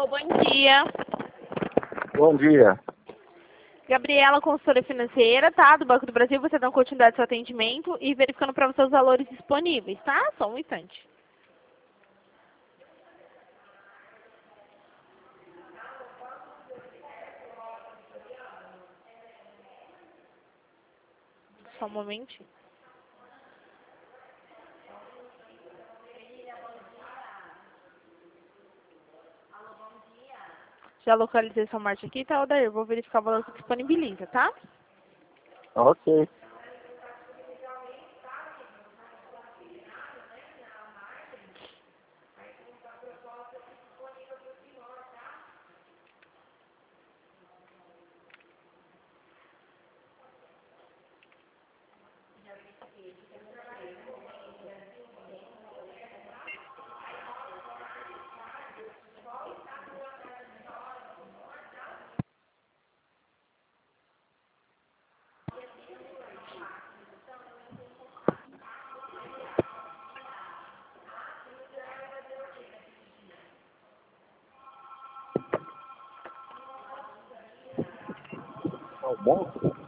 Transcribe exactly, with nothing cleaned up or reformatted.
bom dia. Bom dia. Gabriela, consultora financeira, tá? Do Banco do Brasil, você dá continuidade ao seu atendimento e verificando para você os valores disponíveis, tá? Só um instante. Só um momentinho. Já localizei sua marcha aqui, tá, Odair? Eu vou verificar o valor que disponibiliza, tá? Ok. Tá bom?